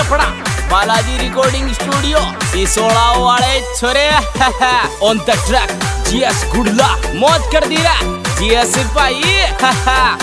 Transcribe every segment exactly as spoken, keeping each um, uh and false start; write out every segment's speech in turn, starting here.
अपना Balaji recording studio Sisoda वाले छोरे on the track G S Gudla मौत कर दी रे जीएस भाई।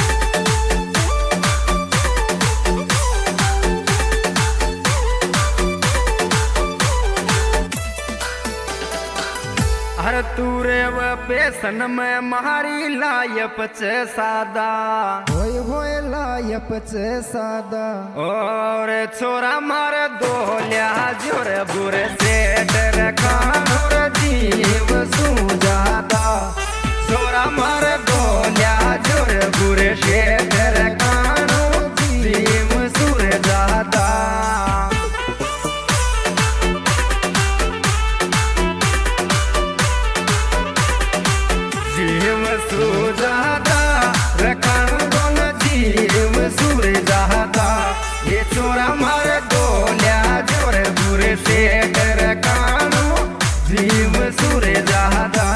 हर तूरे व पेशन में मारी लायप चे सादा होय होय लायप चे सादा और छोरा मार दोल्या जोर बुरे से डर खानोर जीव सुजादा छोरा मार दोल्या जोर बुरे से डर खानो जीव सुजादा जीव सुजादा रखन दोन जीव सुजादा ये चोरा मार दोल्या जोर बुरे से डर कानो जीव सुजादा।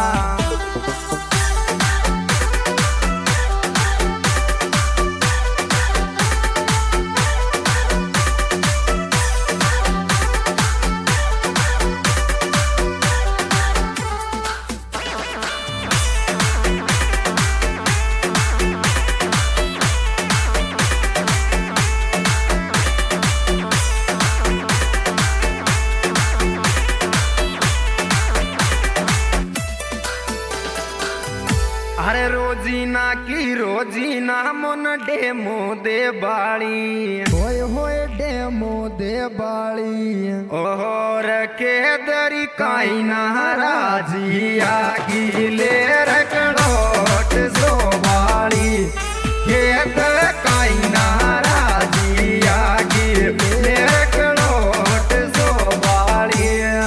अरे रोजीना की रोजीना मन डेमो दे बाड़ी होय होय डेमो दे बाड़ी और के दरी काई ना राजिया गिले रकड़ोट सो बाड़ी के दर काई ना राजिया गिले रकड़ोट सो बाड़ी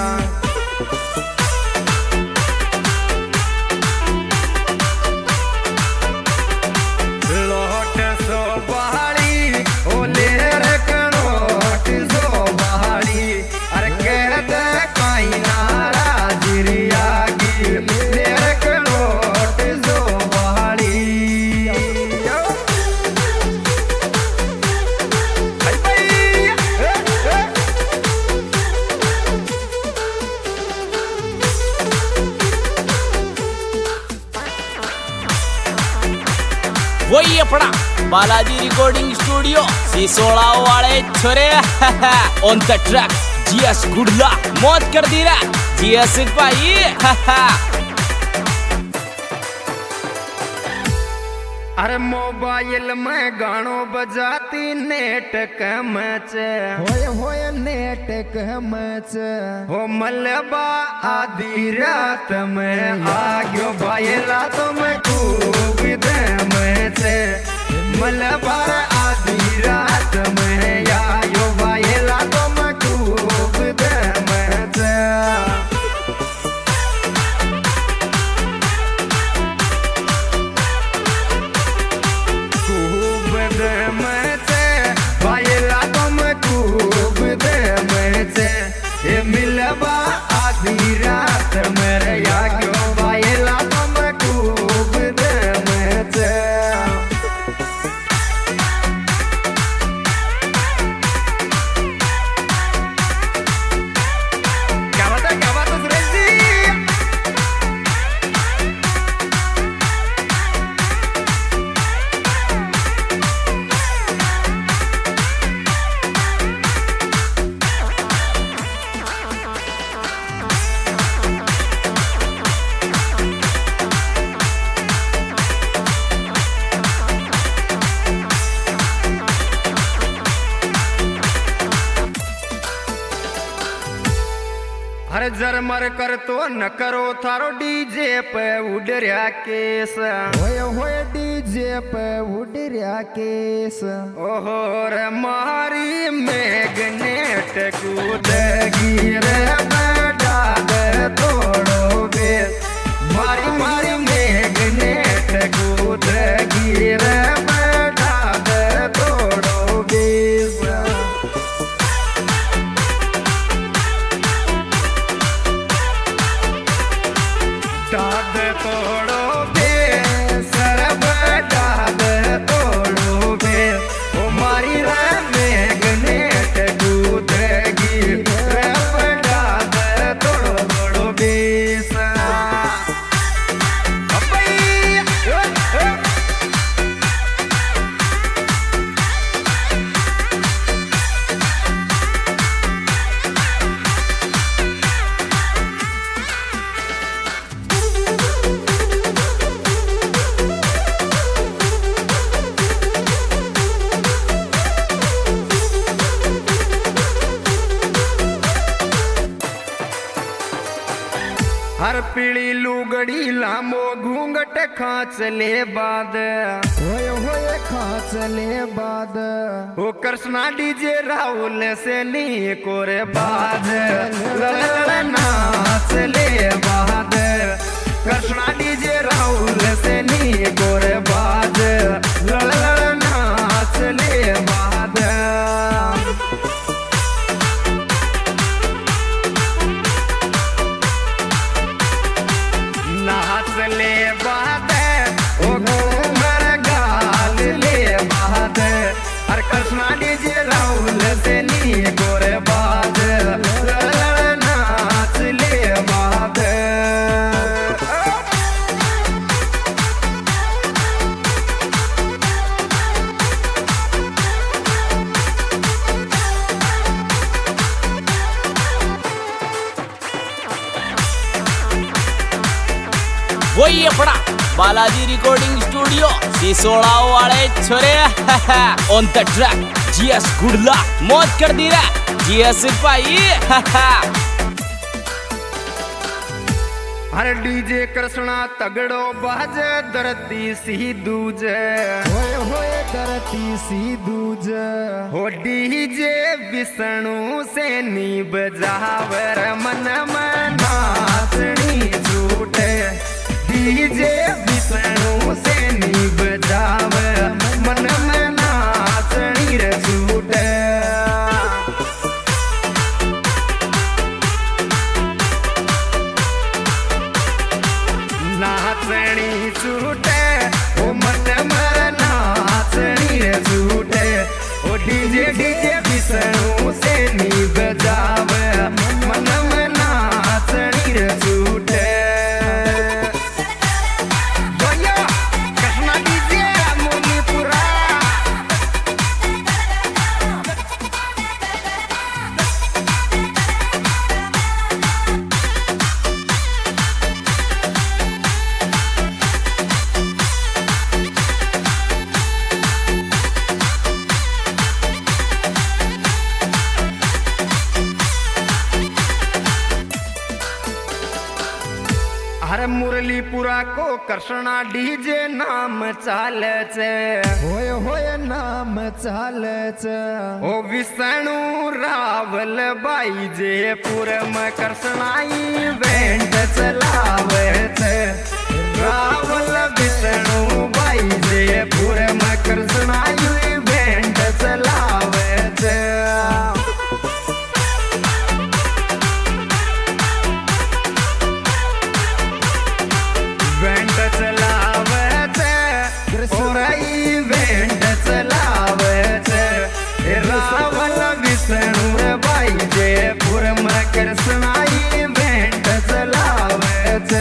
लोट सो बहाड़ी ओले रकड़ोट सो बहाड़ी अरे कहत काई नारा जिरिया गिले रकड़ोट सो बहाड़ी हाय भाई वही अपना बालाजी रिकॉर्डिंग स्टूडियो सिसोड़ा वाले छोरे on the track G S Gudla मौत कर दी रे जीएस भाई। अरे मोबाइल में गानो बजाती नेट कमच होय होय नेट कमच हो मलबा आधी रात में आग्यो बायला तो मैं खूब दम से मलबा आधी रात में आयो बायला तो मैं खूब दम से खूब दम से बायला तुम खूब दम से ये मिलबा आधी रात मेरे या क्यों बायला तुम खूब दम से। क्या बात है क्या बात है सुरेश जी। अरे जरमर कर तो न करो थारो डीजे पे उड़रिया केस होय होय डीजे पे उड़रिया केस ओहो रे मारी मैग्नेट कूद गिरे बेटा दे तोड़ो बे मारी मारी मैग्नेट कूद गिरे बेटा दे तोड़ो बे दाद तोड़ो बे सरब दाद तोड़ो बे ओ मारी रे मैग्नेट हर पीली लुगड़ी लामो घूंघट खांच ले बाद होए होए खांच ले बाद ओ कृष्णा डीजे राहुल से नी कोरे बाद ललल नाच ले बाद कृष्णा डीजे राहुल से नी कोरे बाद ललल नाच ले बाद नाच ले बाद ओ घूमर गाल ले बाद हर कृष्णा डीजे राहुल से नी गोरे बाद नाच ले बाद वही अपना बालाजी रिकॉर्डिंग स्टूडियो सिसोड़ा वाले छोरे on the track G S Gudla मौत कर दी रे जीएस भाई। हर डीजे कृष्णा तगड़ो बाजे धरती सी दूजे होए होए धरती सी दूज हो डीजे विष्णु से नी बजावर मन में नाचनी झूठे डीजे विष्णु से नी बजावर मन में नाचनी रे झूठे नाचनी झूठे ओ मन में नाचनी रे झूठे ओ डीजे डीजे विष्णु से नी बजावे मन में नाचनी रे झूठे भैया कृष्णा डीजे मुनीपुरा हर मुरलीपुरा को कृष्णा डीजे नाम चाले छे होए होए नाम चाले छे ओ विष्णु रावल बाई जयपुर में कृष्णाई वेंट चलावे छे रावल विष्णु बाई जयपुर में कृष्णाई वेंट चलावे छे वेंट चलावे छे और ई वेंट चलावे छे रावल विष्णु रे बाई जयपुर में कृष्णाई वेंट चलावे छे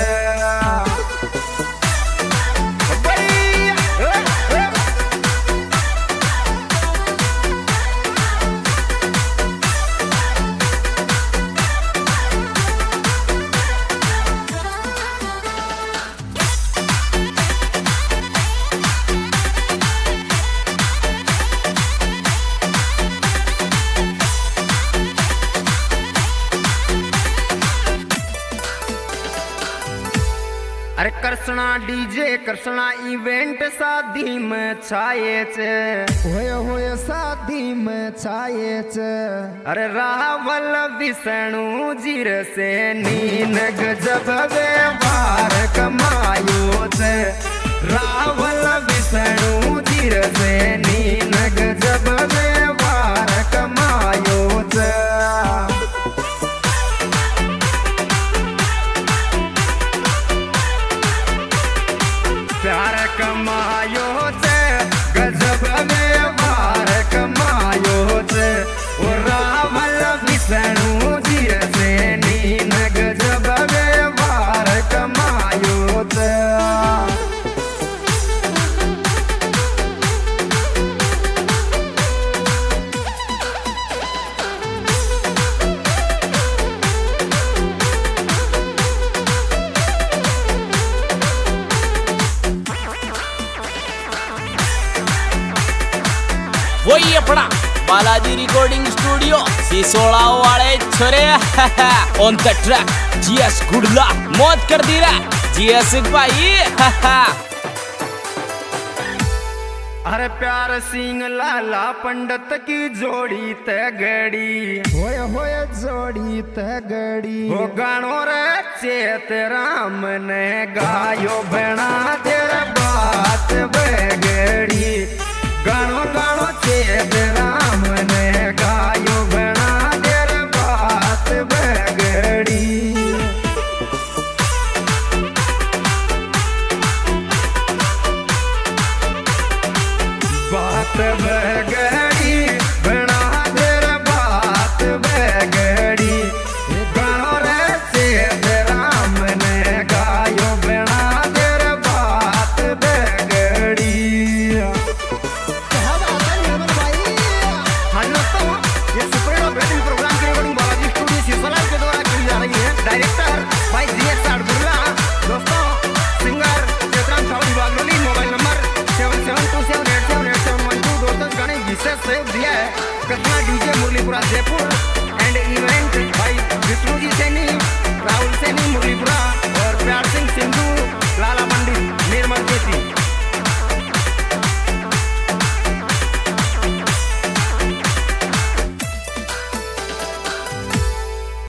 अरे कृष्णा डीजे कृष्णा इवेंट शादी में छाए छे होए होए शादी में छाए छे अरे रावल विष्णु जीर से नीन गजब व्यवहार कमायो छे रावल विष्णु जीर से नीन गजब व्यवहार कमायो छे प्यार कमायो छे गजब व्यवहार कमायो छे ओ रावल विष्णु जी से नीन गजब व्यवहार कमायो छे बालाजी रिकॉर्डिंग स्टूडियो सिसोड़ा वाले छोरे on the track G S Gudla मौत कर दी रे जीएस भाई। अरे प्यार सिंह लाला पंडित की जोड़ी तगड़ी होय होय जोड़ी तगड़ी हो गानो रे चेत राम ने गायो बना तेरा बात बगड़ी गानो गानो चेत राम ने